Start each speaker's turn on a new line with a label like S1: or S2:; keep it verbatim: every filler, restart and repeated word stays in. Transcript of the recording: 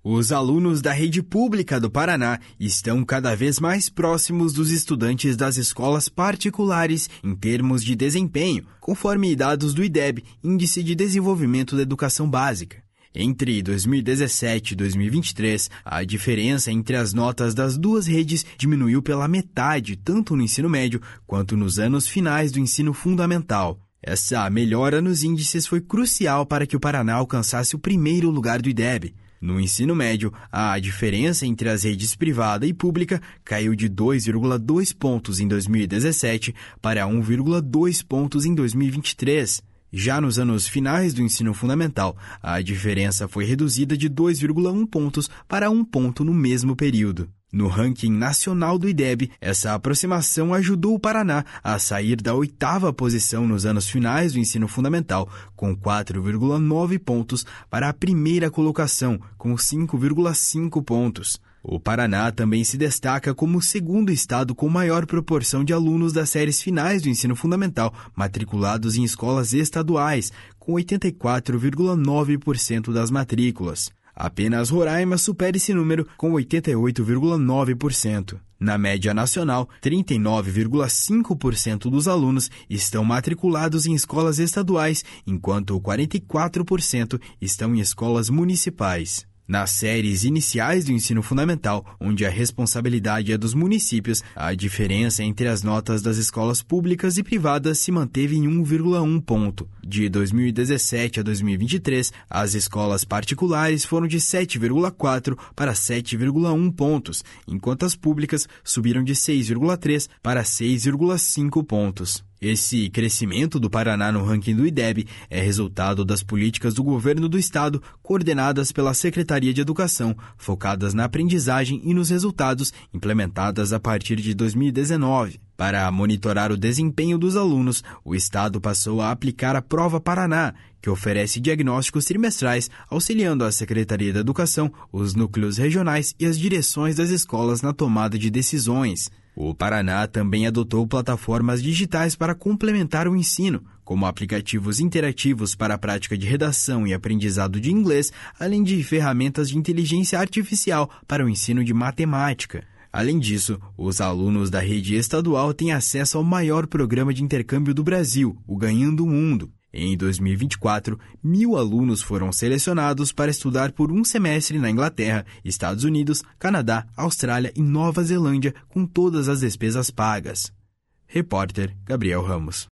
S1: Os alunos da rede pública do Paraná estão cada vez mais próximos dos estudantes das escolas particulares em termos de desempenho, conforme dados do I D E B, Índice de Desenvolvimento da Educação Básica. Entre dois mil e dezessete e dois mil e vinte e três, a diferença entre as notas das duas redes diminuiu pela metade, tanto no ensino médio quanto nos anos finais do ensino fundamental. Essa melhora nos índices foi crucial para que o Paraná alcançasse o primeiro lugar do I D E B. No ensino médio, a diferença entre as redes privada e pública caiu de dois vírgula dois pontos em dois mil e dezessete para um vírgula dois pontos em dois mil e vinte e três. Já nos anos finais do ensino fundamental, a diferença foi reduzida de dois vírgula um pontos para um ponto no mesmo período. No ranking nacional do I D E B, essa aproximação ajudou o Paraná a sair da oitava posição nos anos finais do ensino fundamental, com quatro vírgula nove pontos, para a primeira colocação, com cinco vírgula cinco pontos. O Paraná também se destaca como o segundo estado com maior proporção de alunos das séries finais do ensino fundamental matriculados em escolas estaduais, com oitenta e quatro vírgula nove por cento das matrículas. Apenas Roraima supera esse número com oitenta e oito vírgula nove por cento. Na média nacional, trinta e nove vírgula cinco por cento dos alunos estão matriculados em escolas estaduais, enquanto quarenta e quatro por cento estão em escolas municipais. Nas séries iniciais do ensino fundamental, onde a responsabilidade é dos municípios, a diferença entre as notas das escolas públicas e privadas se manteve em um vírgula um ponto. De dois mil e dezessete a dois mil e vinte e três, as escolas particulares foram de sete vírgula quatro para sete vírgula um pontos, enquanto as públicas subiram de seis vírgula três para seis vírgula cinco pontos. Esse crescimento do Paraná no ranking do I D E B é resultado das políticas do governo do estado coordenadas pela Secretaria de Educação, focadas na aprendizagem e nos resultados, implementadas a partir de dois mil e dezenove. Para monitorar o desempenho dos alunos, o estado passou a aplicar a Prova Paraná, que oferece diagnósticos trimestrais, auxiliando a Secretaria da Educação, os núcleos regionais e as direções das escolas na tomada de decisões. O Paraná também adotou plataformas digitais para complementar o ensino, como aplicativos interativos para a prática de redação e aprendizado de inglês, além de ferramentas de inteligência artificial para o ensino de matemática. Além disso, os alunos da rede estadual têm acesso ao maior programa de intercâmbio do Brasil, o Ganhando o Mundo. Em dois mil e vinte e quatro, mil alunos foram selecionados para estudar por um semestre na Inglaterra, Estados Unidos, Canadá, Austrália e Nova Zelândia, com todas as despesas pagas. Repórter Gabriel Ramos.